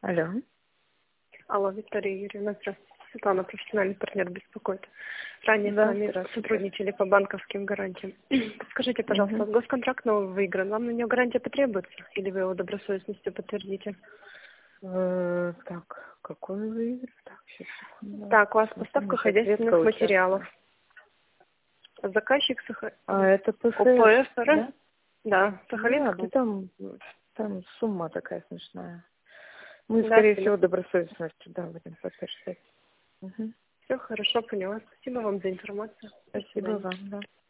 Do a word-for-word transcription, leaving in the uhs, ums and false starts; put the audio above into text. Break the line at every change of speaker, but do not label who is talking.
Алло.
Алло, Виктория Юрьевна, здравствуйте. Светлана, профессиональный партнер, беспокоит. Ранее
Да,
с вами сотрудничали по банковским гарантиям. Скажите, пожалуйста,
Угу.
вот госконтракт новый выигран. Вам на него гарантия потребуется? Или вы его добросовестностью подтвердите?
Э, так, какой выигрыш? Так, сейчас. секунду.
Так, у вас
Смотрю,
поставка
сейчас редко
хозяйственных материалов.
участвую.
Заказчик Саха...
А это ПФР,
ОПФР?
да?
Да,
Да,
Сахалинск.
да там, там сумма такая смешная. Мы,
Да,
скорее всего,
поняла.
добросовестностью, да, будем подтверждать. Угу.
Все хорошо, поняла. Спасибо вам за информацию. До
Спасибо
свидания.
вам, да.